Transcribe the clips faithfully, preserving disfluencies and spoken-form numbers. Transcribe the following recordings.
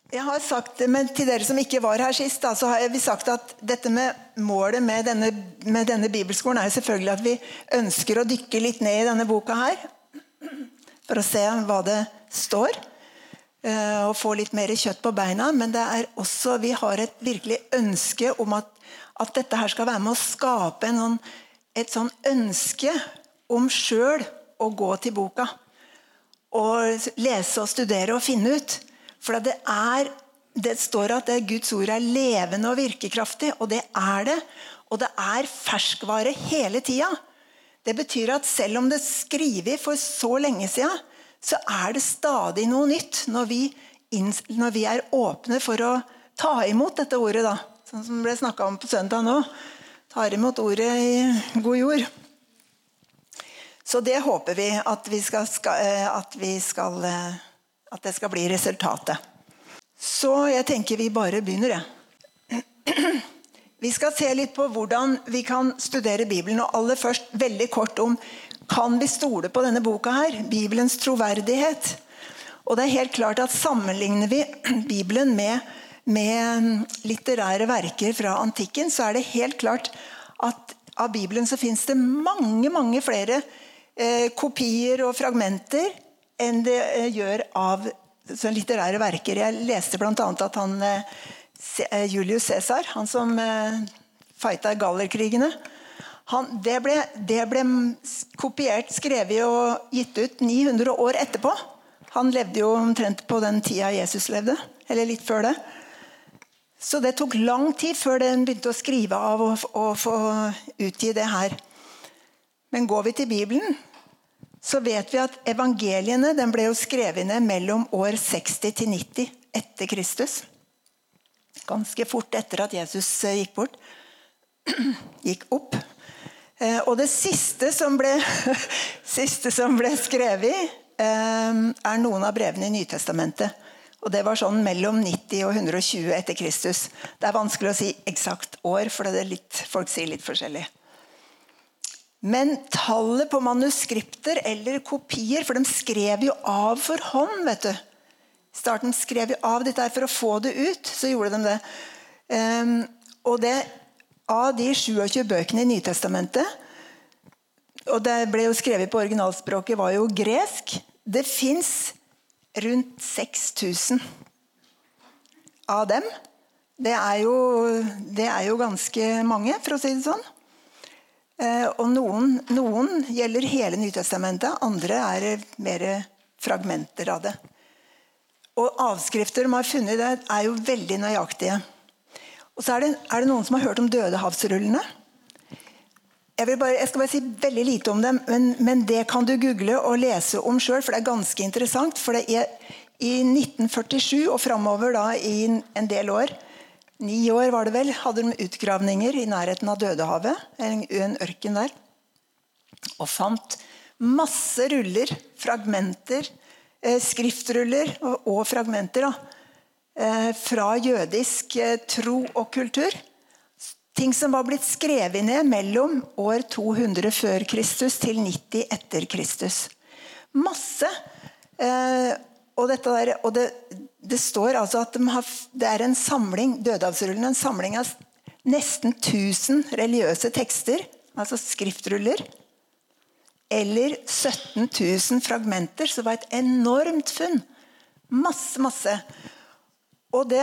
Jeg har sagt, men til dere som ikke var her sist, da, så har vi sagt at dette med målet med denne, med denne bibelskolen er selvfølgelig at vi ønsker å dykke litt ned i denne boka her, for å se hva det står, og få litt mer kjøtt på beina, men det er også, vi har et virkelig ønske om at, at dette her skal være med å skape en, et sånn ønske om selv å gå til boka, og lese og studere og finne ut. For det er, det står at det Guds ord er levende og virkekraftig, og det er det. Og det er ferskvare hele tiden. Det betyr at selv om det skriver for så lenge siden, så er det stadig noe nytt når vi, når vi er åpne for å ta imot dette ordet, da. Sånn som ble snakket om på søndag nå. Ta imot ordet i god jord. Så det håper vi at vi skal, at vi skal at det skal bli resultatet. Så jeg tenker vi bare begynner det. Vi skal se litt på hvordan vi kan studere Bibelen, og aller først veldig kort om, kan vi stole på denne boka her? Bibelens troverdighet. Og det er helt klart at sammenligner vi Bibelen med, med litterære verker fra antikken, så er det helt klart at av Bibelen så finnes det mange, mange flere eh, kopier og fragmenter enn det gjør av litterære verker. Jeg leste blant annet at han, Julius Caesar, han som fightet gallerkrigene, han, det, ble, det ble kopiert, skrevet og gitt ut ni hundre år etterpå. Han levde jo omtrent på den tida Jesus levde, eller litt før det. Så det tok lang tid før den begynte å skrive av og, og få utgi det her. Men går vi til Bibelen, så vet vi at evangeliene den ble jo skrevet ned mellom år seksti til nitti etter Kristus. Ganske fort etter at Jesus gikk bort. Gikk opp. Og det siste som ble, siste som ble skrevet er noen av brevene i Nytestamentet. Og det var sånn mellom nitti og hundre og tjue etter Kristus. Det er vanskelig å si eksakt år, for det er litt, folk sier litt forskjellig. Men tallet på manuskripter eller kopier, for de skrev jo av for hånd, vet du. Starten skrev jo av dette for å få det ut, så gjorde de det. Um, og det, av de tjuesyv bøkene i Nytestamentet, og det ble jo skrevet på originalspråket, var jo gresk. Det finnes rundt seks tusen av dem. Det er jo, det er jo ganske mange, for å si det sånn. Og noen, noen gjelder hele Nytestamentet, andre er mer fragmenter av det. Og avskrifter de har funnet det er jo veldig nøyaktige. Og så er det, er det noen som har hørt om Dødehavsrullene. Jeg, vil bare, jeg skal bare si veldig lite om dem, men, men det kan du google og lese om selv, for det er ganske interessant. For det er i nitten førtisju og fremover da, i en del år, Ni år var det vel, hadde de utgravninger i nærheten av Dødehavet, en, en ørken der, og fant masse ruller, fragmenter, eh, skriftruller og, og fragmenter da, eh, fra jødisk eh, tro og kultur. Ting som var blitt skrevet ned mellom år to hundre før Kristus til nitti etter Kristus. Masse. Eh, og dette der, og det, det står altså at de har, det er en samling, Dødehavsrullene, en samling av nesten tusen religiøse tekster, altså skriftruller, eller sytten tusen fragmenter, så det var et enormt funn. Masse, masse. Og, det,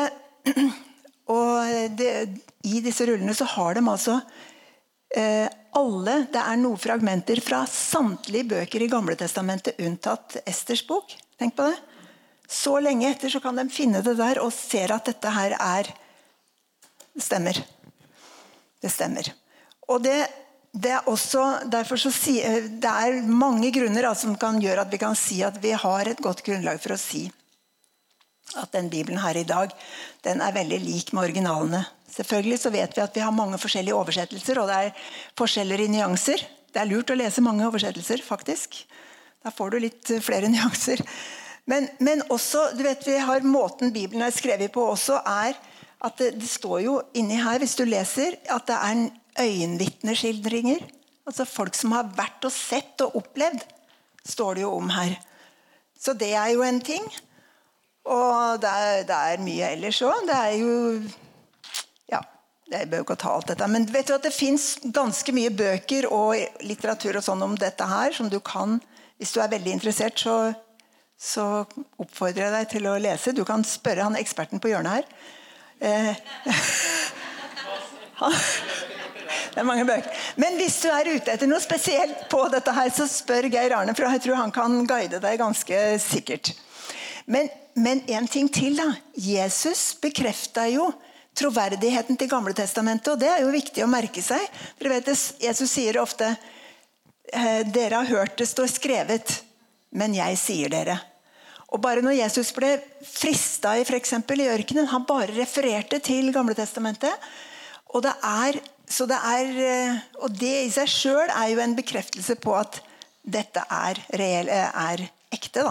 og det, i disse rullene så har de altså eh, alle, det er noen fragmenter fra samtlige bøker i Gamle Testamentet, unntatt Esters bok. Tenk på det. Så lenge etter så kan de finne det der og ser at dette her er det stemmer. Det stemmer. Og det, det er også derfor så si, det er mange grunner altså, som kan gjøre at vi kan si at vi har et godt grunnlag for å si at den Bibelen her i dag, den er veldig lik med originalene. Selvfølgelig så vet vi at vi har mange forskjellige oversettelser, og det er forskjeller i nyanser. Det er lurt å lese mange oversettelser, faktisk. Da får du litt flere nyanser. Men, men også, du vet, vi har måten Bibelen er skrevet på også, er at det, det står jo inni her, hvis du leser, at det er øyenvitneskildringer. Altså folk som har vært og sett og opplevd, står det jo om her. Så det er jo en ting. Og det er, det er mye ellers også. Det er jo, ja, jeg bør ikke ta alt dette. Men vet du at det finnes ganske mye bøker og litteratur og sånn om dette her, som du kan, hvis du er veldig interessert, så, så oppfordrer jeg deg til å lese. Du kan spørre han eksperten på hjørnet her. Eh, han, det er mange bøker. Men hvis du er ute etter noe spesielt på dette her, så spør Geir Arne, for jeg tror han kan guide deg ganske sikkert. Men, men en ting til da. Jesus bekreftet jo troverdigheten til Gamle Testamentet, og det er jo viktig å merke seg. Dere vet det, Jesus sier ofte, dere har hørt det står skrevet, men jeg sier dere. Og bare når Jesus ble fristet i for eksempel i ørkenen, han bare refererte til Gamle Testamentet, og det er, så det er, og det i seg selv er jo en bekreftelse på at dette er, reell, er ekte da.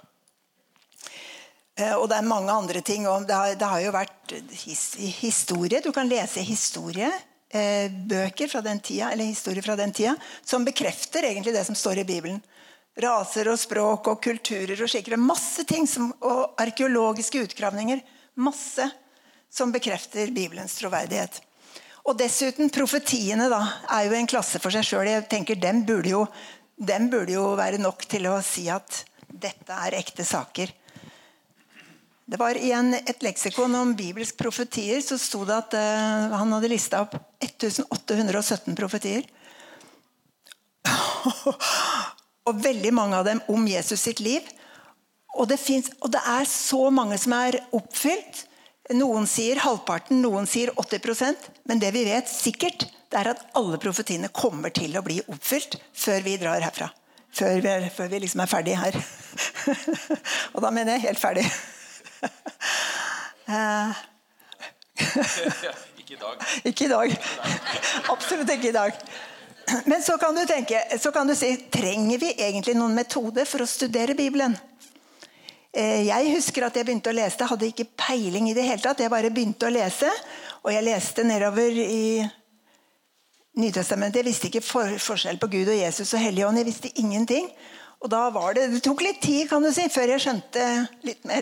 Og det er mange andre ting. Det har, det har jo vært his, historie. Du kan lese historie, eh, bøker fra den tida, eller historie fra den tida, som bekrefter egentlig det som står i Bibelen. Raser og språk og kulturer og skikker. Masse ting, som, og arkeologiske utgravninger. Masse som bekrefter Bibelens troverdighet. Og dessuten, profetiene da, er jo en klasse for seg selv. Jeg tenker, dem burde jo, dem burde jo være nok til å si at dette er ekte saker. Det var i en, et leksikon om bibelsk profetier, så stod det at uh, han hadde listet opp åtte hundre og sytten profetier. Og veldig mange av dem om Jesus sitt liv. Og det, finnes, og det er så mange som er oppfylt. Noen sier halvparten, noen sier åtti prosent. Men det vi vet sikkert, det er at alle profetiene kommer til å bli oppfylt før vi drar herfra. Før vi, før vi liksom er ferdige her. Og da mener jeg helt ferdig. Uh, ikke i dag. Ikke i dag. Absolutt ikke i dag. Men så kan du tenke, så kan du si, trenger vi egentlig noen metode for å studere Bibelen? Uh, jeg husker at jeg begynte å lese, jeg hadde ikke peiling i det hele tatt, jeg bare begynte å lese, og jeg leste nedover i Nytestamentet, jeg visste ikke for, forskjell på Gud og Jesus og Helligånd, jeg visste ingenting, og da var det, det tok litt tid kan du si, før jeg skjønte litt mer.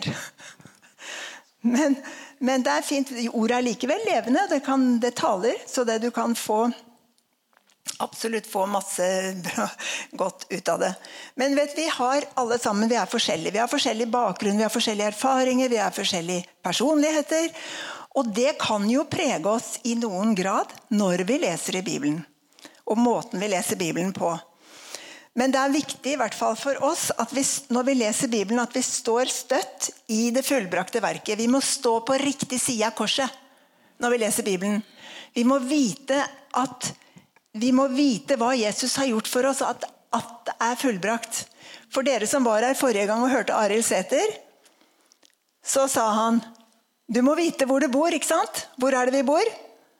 Men, men det er fint, ordet er likevel levende, det, kan, det taler, så det du kan få, absolutt få masse bra, godt ut av det. Men vet vi har alle sammen, vi er forskjellige, vi har forskjellig bakgrunn, vi har forskjellige erfaringer, vi har forskjellige personligheter, og det kan jo prege oss i noen grad når vi leser i Bibelen, og måten vi leser Bibelen på. Men det er viktig, i hvert fall for oss, at vi, når vi leser Bibelen, at vi står støtt i det fullbrakte verket. Vi må stå på riktig side av korset når vi leser Bibelen. Vi må vite, at, vi må vite hva Jesus har gjort for oss, at, at det er fullbrakt. For dere som var her forrige gang og hørte Arild Sæther, så sa han, du må vite hvor du bor, ikke sant? Hvor er det vi bor?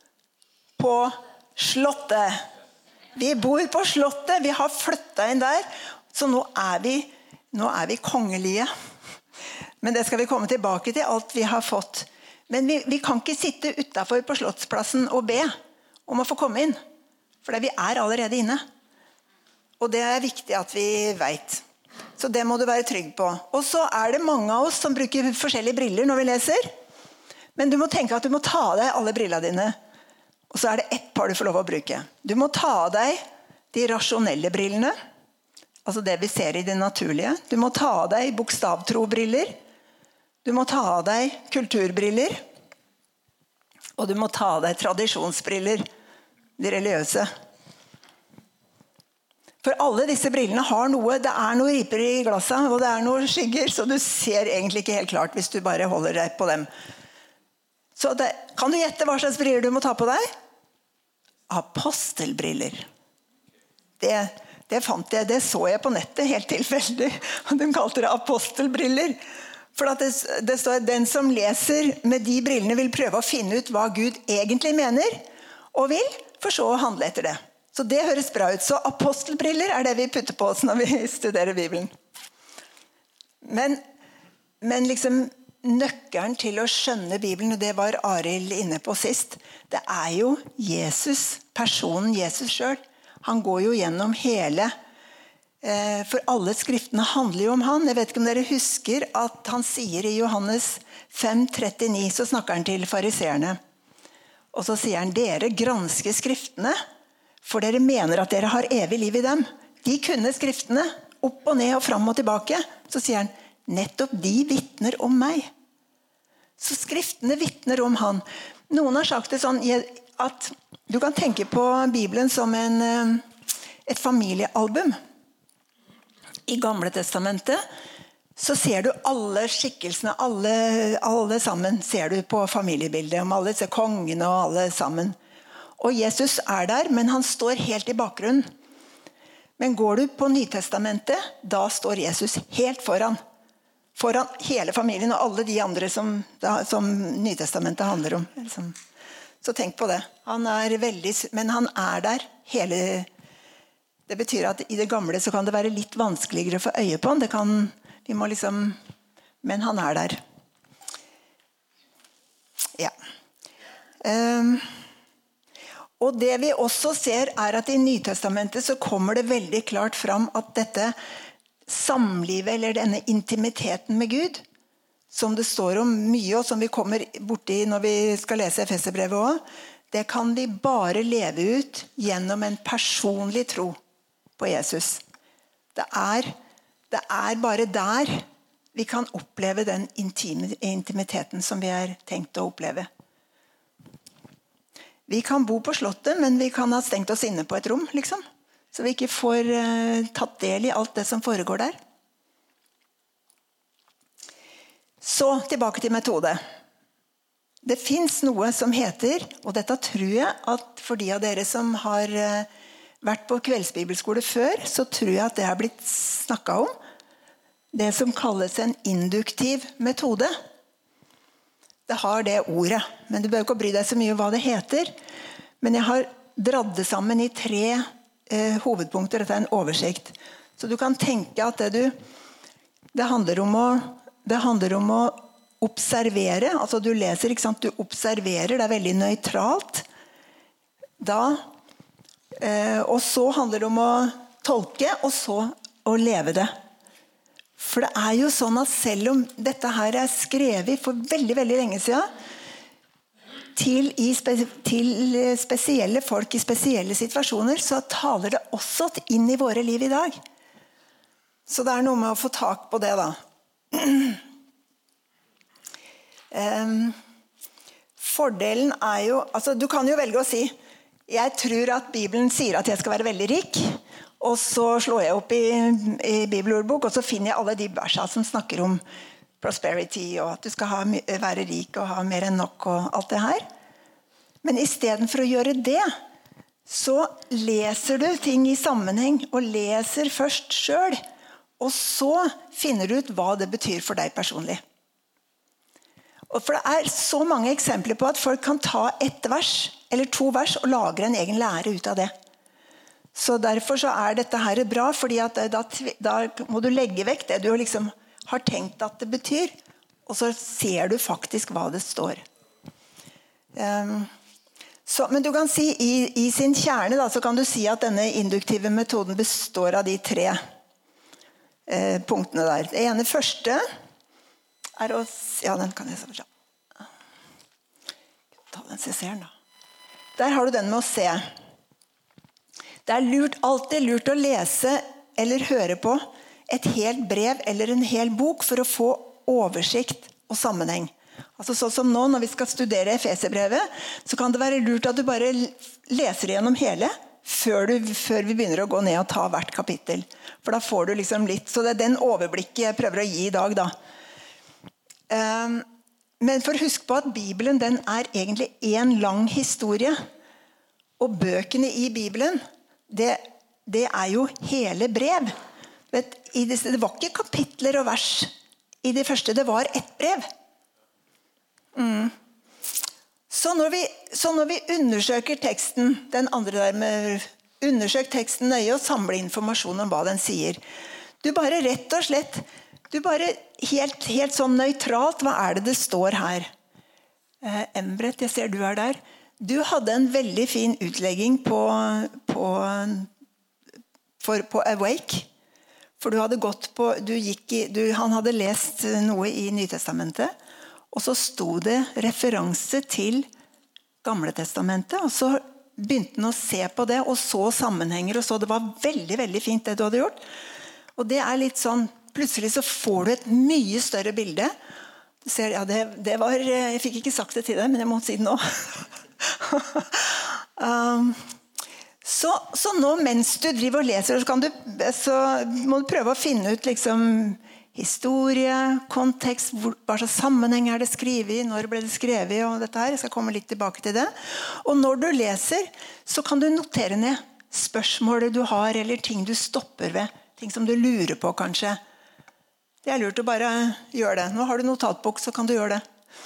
På slottet. Vi bor på slottet, vi har flyttet inn der, så nå er vi, nå er vi kongelige. Men det skal vi komme tilbake til, alt vi har fått. Men vi, vi kan ikke sitte utenfor på Slottsplassen og be om å få komme inn, for vi er allerede inne. Og det er viktig at vi vet. Så det må du være trygg på. Og så er det mange av oss som bruker forskjellige briller når vi leser. Men du må tenke at du må ta av deg alle brillene dine. Og så er det ett par du får lov å bruke. Du må ta av deg de rasjonelle brillene, altså det vi ser i det naturlige. Du må ta av deg bokstavtrobriller. Du må ta av deg kulturbriller. Og du må ta av deg tradisjonsbriller, de religiøse. For alle disse brillene har noe, det er noe riper i glasset, og det er noe skygger, så du ser egentlig ikke helt klart hvis du bare holder deg på dem. Så det, kan du gjette hva slags briller du må ta på deg? Apostelbriller. Det, det fant jeg, det så jeg på nettet helt tilfeldig. De kalte det apostelbriller. For at det, det står, den som leser med de brillene vil prøve å finne ut hva Gud egentlig mener, og vil, for så å handle etter det. Så det høres bra ut. Så apostelbriller er det vi putter på oss når vi studerer Bibelen. Men, men liksom nøkkelen til å skjønne Bibelen, og det var Arild inne på sist, det er jo Jesus, personen Jesus selv. Han går jo gjennom hele, For alle skriftene handler jo om han. Jeg vet ikke om dere husker at han sier i Johannes fem trettini, så snakker han til fariseerne. Og så sier han, dere gransker skriftene, for dere mener at dere har evig liv i dem. De kunne skriftene, opp og ned og fram og tilbake. Så sier han, nettopp de vittner om meg. Så skriftene vittner om han. Noen har sagt det sånn, at du kan tenke på Bibelen som en, et familiealbum. I Gamle testamentet så ser du alle skikkelsene, alle, alle sammen ser du på familiebildet, om alle disse kongene og alle sammen. Og Jesus er der, men han står helt i bakgrunnen. Men går du på Nytestamentet, da står Jesus helt foran. Foran hele familien og alle de andre som, som Nytestamentet handler om. Så tenk på det. Han er veldig, men han er der hele tiden. Det betyr at i det gamle så kan det være litt vanskeligere å få øye på han. Det kan, vi må liksom, men han er der. Ja. Um, og det vi også ser er at i Nytestamentet så kommer det veldig klart fram at dette samlivet eller denne intimiteten med Gud, som det står om mye og som vi kommer borti når vi skal lese Efeserbrevet også, det kan vi bare leve ut gjennom en personlig tro på Jesus. Det er, det er bare der vi kan oppleve den intime, intimiteten som vi er tenkt å oppleve. Vi kan bo på slottet, men vi kan ha stengt oss inne på et rom, liksom. Så vi ikke får uh, tatt del i alt det som foregår der. Så tilbake til metode. Det finnes noe som heter, og dette tror jeg at for de av dere som har uh, vært på kveldsbibelskole før, så tror jeg at det har blitt snakket om. Det som kalles en induktiv metode. Det har det ordet, men du bør ikke bry deg så mye om hva det heter. Men jeg har dratt det sammen i tre eh, hovedpunkter. Dette er en oversikt. Så du kan tenke at det du, det handler om å, det handler om å observere. Altså du leser, ikke sant? Du observerer, det er veldig nøytralt. Da Eh, og så handler det om å tolke, og så å leve det. For det er jo sånn at selv om dette her er skrevet for veldig, veldig lenge siden, til, i spe, til spesielle folk i spesielle situasjoner, så taler det også inn i våre liv i dag. Så det er noe med å få tak på det da. eh, fordelen er jo, altså du kan jo velge å si, jeg tror at Bibelen sier at jeg skal være veldig rik, og så slår jeg opp i, i bibelordbok, og så finner jeg alle de versene som snakker om prosperity, og at du skal ha, være rik og ha mer enn nok og alt det her. Men i stedet for å gjøre det, så leser du ting i sammenheng, og leser først selv, og så finner du ut hva det betyr for deg personlig. Og for det er så mange eksempler på at folk kan ta ett vers, eller to vers, og lagre en egen lære ut av det. Så derfor så er dette her bra, fordi at da, da må du legge vekk det du liksom har tenkt at det betyr, og så ser du faktisk hva det står. Um, så, men du kan si, i, i sin kjerne da, så kan du si at denne induktive metoden består av de tre eh, punktene der. Det ene første er å, ja, den kan jeg så ta den C-seren da. Der har du den med å se. Det er lurt, alltid lurt å lese eller høre på et helt brev eller en hel bok for å få oversikt og sammenheng. Altså sånn som nå, når vi skal studere Efeserbrevet, så kan det være lurt at du bare leser gjennom hele før, du, før vi begynner å gå ned og ta hvert kapittel. For da får du liksom litt, så det er den overblikket jeg prøver å gi i dag da. Um, Men for husk på at Bibelen den er egentlig en lang historie. Og bøkene i Bibelen, det, det er jo hele brev. Vet, i det, det var ikke kapitler og vers i det første, det var ett brev. Mm. Så, når vi, så når vi undersøker teksten, den andre der med undersøk teksten nøye og samle informasjon om hva den sier. Du bare rett og slett Du bare helt, helt sånn nøytralt, hva er det det står her? Eh, Embret, jeg ser du er der. Du hadde en veldig fin utlegging på, på, for, på Awake. For du hadde gått på, du gikk i, du, han hadde lest noe i Nytestamentet, og så sto det referanse til Gamle testamentet, og så begynte han å se på det, og så sammenhenger, og så det var veldig, veldig fint det du hadde gjort. Og det er litt sånn, plutselig så får du et mye større bilde. Du ser, ja, det, det var, jeg fikk ikke sagt det til deg, men jeg må si det nå. um, så, så nå, mens du driver og leser, så, kan du, så må du prøve å finne ut liksom, historie, kontekst, hvor, hva slags sammenheng er det skrevet i, når ble det skrevet og dette her. Jeg skal komme litt tilbake til det. Og når du leser, så kan du notere ned spørsmålet du har, eller ting du stopper ved, ting som du lurer på kanskje. Det er lurt å bare gjøre det. Nå har du notatbok, så kan du gjøre det.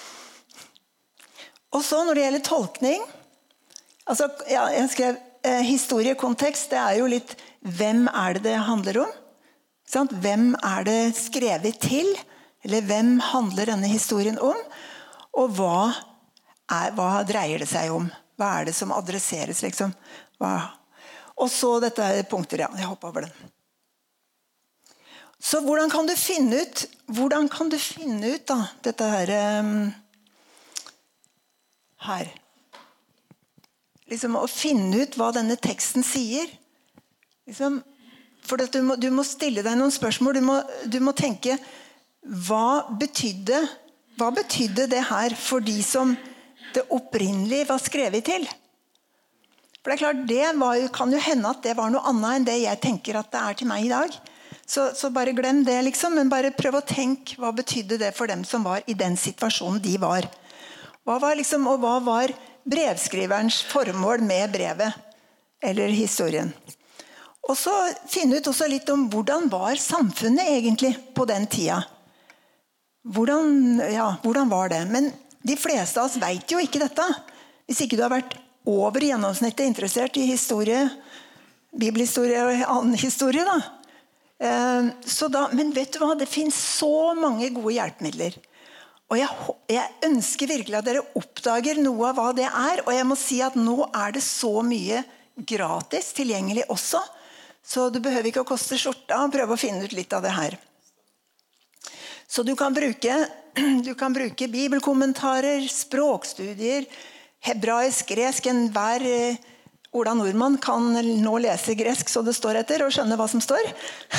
Og så når det gjelder tolkning, altså, ja, jeg skrev eh, historiekontekst, det er jo litt, hvem er det det handler om? Hvem er det skrevet til? Eller hvem handler denne historien om? Og hva, er, hva dreier det seg om? Hva er det som adresseres? Liksom? Hva? Og så dette er punkter, ja. Jeg hopper over den. Så hvordan kan du finne ut, hvordan kan du finne ut da, dette her, um, her? Liksom å finne ut hva denne teksten sier. Liksom, for du må, du må stille deg noen spørsmål. Du må, du må tenke, hva betydde, hva betydde det her for de som det opprinnelig var skrevet til? For det er klart, det var, kan jo hende at det var noe annet enn det jeg tenker at det er til meg i dag. Så, så bare glem det, liksom. Men bare prøv å tenke, hva betydde det for dem som var i den situasjonen de var? Hva var liksom, og hva var brevskriverens formål med brevet? Eller historien? Og så finne ut også litt om hvordan var samfunnet egentlig på den tida. Hvordan, ja, hvordan var det? Men de fleste av oss vet jo ikke dette. Hvis ikke du har vært over gjennomsnittet interessert i historie, bibelhistorie og annen historie. Da. Så da, men vet du hva? Det finnes så mange gode hjelpemidler. Og jeg, jeg ønsker virkelig at dere oppdager noe av hva det er. Og jeg må si at nå er det så mye gratis tilgjengelig også. Så du behøver ikke å koste skjorta og prøve å finne ut litt av det her. Så du kan bruke, du kan bruke bibelkommentarer, språkstudier, hebraisk, gresk. Enhver Ola Nordmann kan nå lese gresk så det står etter, og skjønne hva som står.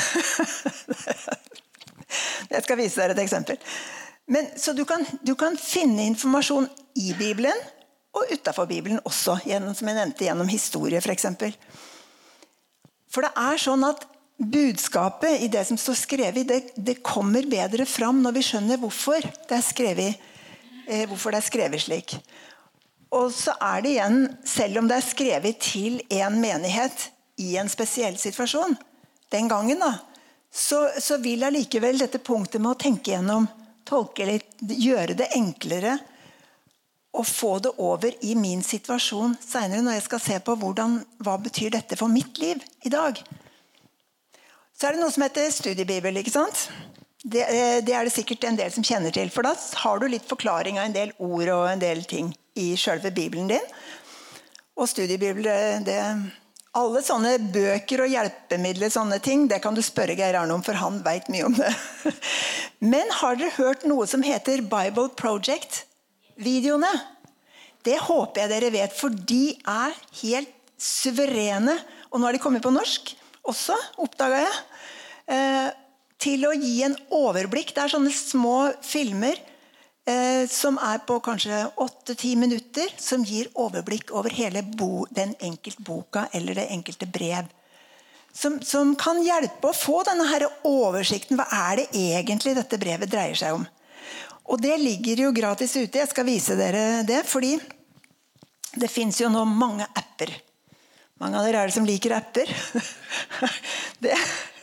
Jeg skal vise dere et eksempel. Men, så du kan, du kan finne informasjon i Bibelen, og utenfor Bibelen også, gjennom, som jeg nevnte, gjennom historie for eksempel. For det er sånn at budskapet i det som står skrevet, det, det kommer bedre fram når vi skjønner hvorfor det er skrevet, eh, hvorfor det er skrevet slik. Og så er det igjen, selv om det er skrevet til en menighet i en spesiell situasjon, den gangen da, så, så vil jeg likevel dette punktet med å tenke gjennom, tolke litt, gjøre det enklere, og få det over i min situasjon senere når jeg skal se på hvordan, hva betyr dette for mitt liv i dag. Så er det noe som heter studiebibel, ikke sant? Det, det er det sikkert en del som kjenner til, for da har du litt forklaring av en del ord og en del ting i selve Bibelen din. Og studiebibel, det, alle sånne bøker og hjelpemidler, sånne ting, det kan du spørre Geir Arne om, for han vet mye om det. Men har dere hørt noe som heter Bible Project? Videoene, det håper jeg dere vet, for de er helt suverene, og nå har de kommet på norsk også, oppdaget jeg, eh, til å gi en overblikk. Det er sånne små filmer eh, som er på kanskje åtte til ti minutter, som gir overblikk over hele bo, den enkelte boka eller det enkelte brev. Som, som kan hjelpe å få denne her oversikten. Hva er det egentlig dette brevet dreier seg om? Og det ligger jo gratis ute. Jeg skal vise dere det, fordi det finnes jo nå mange apper. Mange av dere er det som liker apper. Det.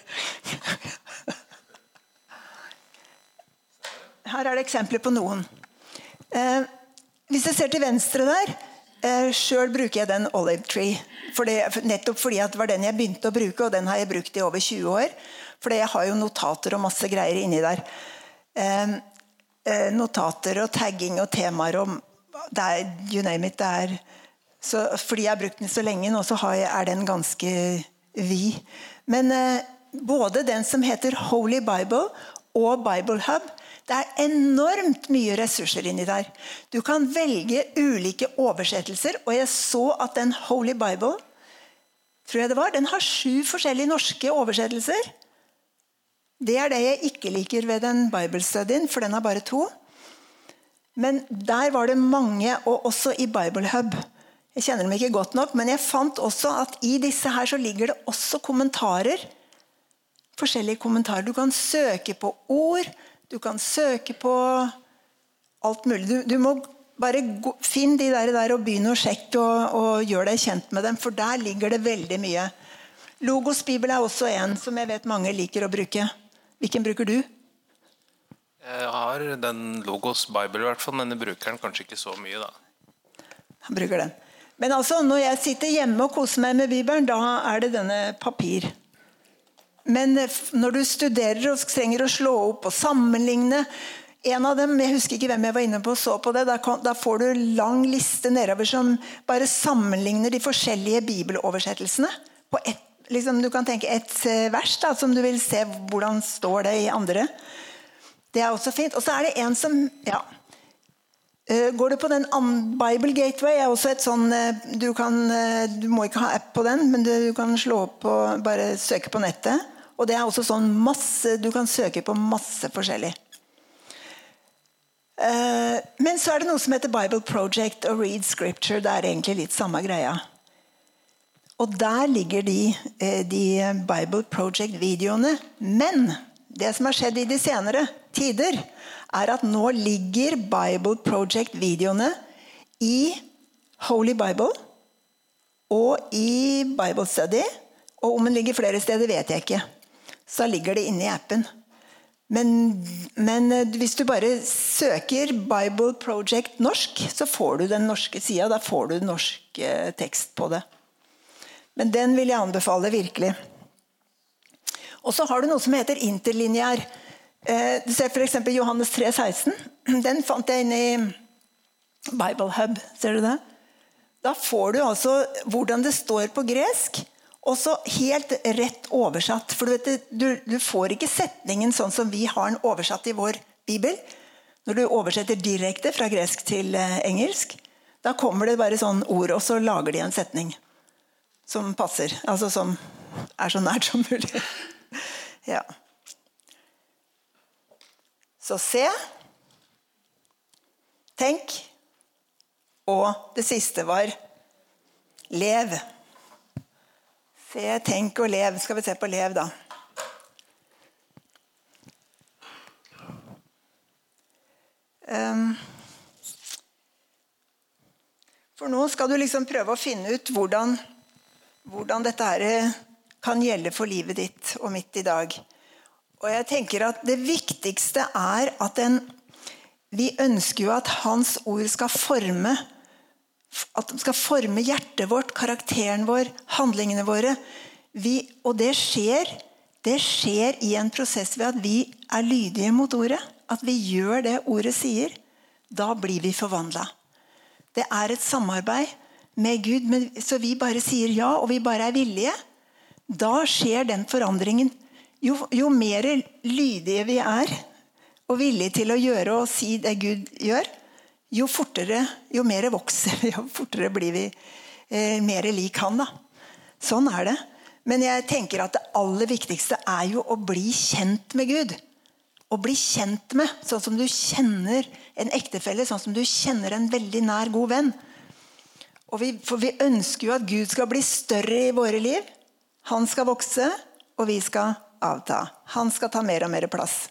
Her er det eksempler på noen. Eh, hvis jeg ser til venstre der, eh, selv bruker jeg den Olive Tree. For det, nettopp fordi at det var den jeg begynte å bruke, og den har jeg brukt i over tjue år. For jeg har jo notater og masse greier inni der. Eh, notater og tagging og temaer om det er, you name it, det er så, fordi jeg har brukt den så lenge nå, så har jeg, er den ganske vid. Men, både den som heter Holy Bible og Bible Hub, det er enormt mye ressurser inni der. Du kan velge ulike oversettelser, og jeg så at den Holy Bible, tror jeg det var, den har sju forskjellige norske oversettelser. Det er det jeg ikke liker ved den Bible-studien, for den har bare to. Men der var det mange, og også i Bible Hub. Jeg kjenner dem ikke godt nok, men jeg fant også at i disse her så ligger det også kommentarer, forskjellige kommentarer. Du kan søke på ord, du kan søke på alt mulig. Du, du må bare gå, finne de der, der og begynne å sjekke og, og gjøre deg kjent med dem, for der ligger det veldig mye. Logos Bibel er også en som jeg vet mange liker å bruke. Hvilken bruker du? Jeg har den Logos Bible i hvert fall, men jeg bruker den kanskje ikke så mye da. Han bruker den. Men altså, når jeg sitter hjemme og koser meg med Bibelen, da er det denne papir. Men når du studerer og trenger å slå opp og sammenligne, en av dem, jeg husker ikke hvem jeg var inne på, så på det, da, da får du lang liste nedover som bare sammenligner de forskjellige bibeloversettelsene. På et, liksom, du kan tenke et vers da, som du vil se hvordan står det i andre. Det er også fint. Og så er det en som, ja, går du på den Bible Gateway, er også et sånn, du, kan, du må ikke ha app på den, men du kan slå opp og bare søke på nettet. Og det er også sånn masse, du kan søke på masse forskjellig. Men så er det noe som heter Bible Project og Read Scripture, det er egentlig litt samme greia. Og der ligger de, de Bible Project-videoene, men det som har skjedd i de senere tider, er at nå ligger Bible Project-videoene i Holy Bible og i Bible Study, og om den ligger flere steder vet jeg ikke. Så ligger det inne i appen. Men, men hvis du bare søker Bible Project norsk, så får du den norske siden, da får du norsk eh, tekst på det. Men den vil jeg anbefale virkelig. Og så har du noe som heter interlineær. Eh, du ser for eksempel Johannes tre seksten. Den fant jeg inne i Bible Hub, ser du det? Da får du altså hvordan det står på gresk, og så helt rett oversatt. For du, vet, du, du får ikke setningen sånn som vi har den oversatt i vår Bibel. Når du oversetter direkte fra gresk til eh, engelsk, da kommer det bare sånn ord, og så lager de en setning som passer, altså som er så nært som mulig. Ja. Så se, tenk, og det siste var lev. Se, tenk og lev. Skal vi se på lev da. Um, for nå skal du liksom prøve å finne ut hvordan, hvordan dette her kan gjelde for livet ditt og mitt i dag. Og jeg tenker at det viktigste er at den, vi ønsker jo at hans ord skal forme, at de skal forme hjertet vårt, karakteren vår, handlingene våre. Vi, og det skjer, det skjer i en prosess ved at vi er lydige mot ordet. At vi gjør det ordet sier. Da blir vi forvandlet. Det er et samarbeid med Gud, men så vi bare sier ja, og vi bare er villige. Da skjer den forandringen. Jo, jo mer lydige vi er, og villige til å gjøre og si det Gud gjør, jo fortere, jo mer vokser vi, jo fortere blir vi eh, mer lik han da. Sånn er det. Men jeg tenker at det aller viktigste er jo å bli kjent med Gud. Å bli kjent med, sånn som du kjenner en ektefelle, sånn som du kjenner en veldig nær god venn. Og vi, for vi ønsker jo at Gud skal bli større i våre liv. Han skal vokse, og vi skal avta. Han skal ta mer og mer plass.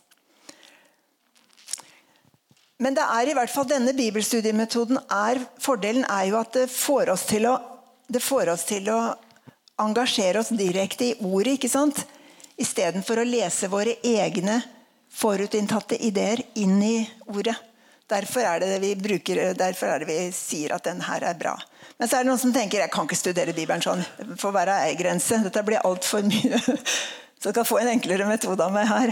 Men det er i hvert fall denne bibelstudiemetoden er, fordelen er jo at det får oss til å, det får oss til å engasjere oss direkte i ordet, ikke sant? I stedet for å lese våre egne forutinntatte ideer inn i ordet. Derfor er det det vi bruker, derfor er det vi sier at den her er bra. Men så er det noen som tenker, jeg kan ikke studere Bibelen sånn, for å være ei-grense. Dette blir alt for mye. Så jeg kan få en enklere metode av meg her.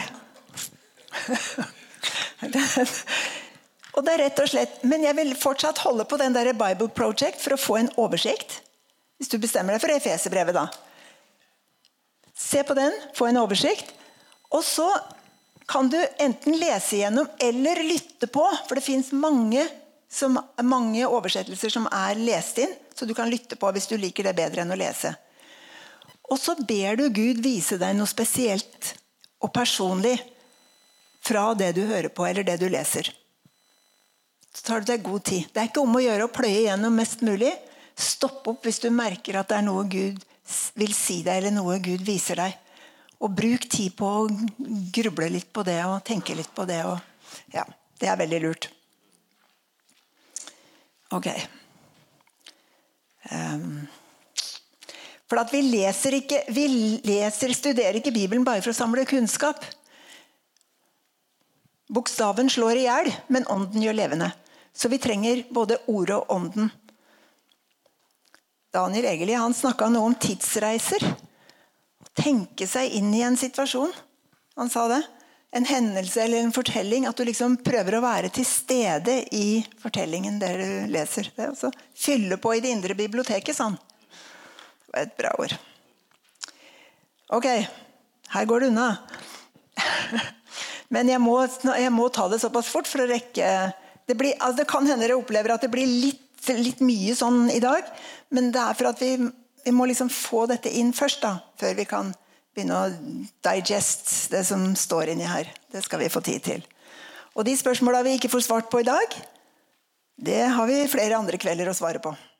Og det er rett og slett, men jeg vil fortsatt holde på den der Bible Project for å få en oversikt. Hvis du bestemmer deg for Efeserbrevet da. Se på den, få en oversikt, og så kan du enten lese gjennom eller lytte på, for det finnes mange, som, mange oversettelser som er lest inn, så du kan lytte på hvis du liker det bedre enn å lese. Og så ber du Gud vise deg noe spesielt og personlig fra det du hører på eller det du leser. Så tar du deg god tid. Det er ikke om å gjøre å pløye gjennom mest mulig. Stopp opp hvis du merker at det er noe Gud vil si deg eller noe Gud viser deg. Og bruk tid på å gruble litt på det og tenke litt på det. Og, ja, det er veldig lurt. Ok. Um, for at vi leser ikke, vi leser, studerer ikke Bibelen bare for å samle kunnskap. Bokstaven slår i hjel, men ånden gjør levende. Så vi trenger både ordet og ånden. Daniel Egeli, han snakket noe om tidsreiser. Tenke seg inn i en situasjon. Han sa det. En hendelse eller en fortelling. At du liksom prøver å være til stede i fortellingen der du leser. Det er også fylle på i det indre biblioteket, sånn. Det var et bra ord. Ok, her går det unna. Men jeg må, jeg må ta det såpass fort for å rekke. Det, blir, altså det kan hende dere opplever at det blir litt, litt mye sånn i dag. Men det er for at vi... Vi må liksom få dette inn først da, før vi kan begynne å digest det som står inni her. Det skal vi få tid til. Og de spørsmålene vi ikke får svart på i dag, det har vi flere andre kvelder å svare på.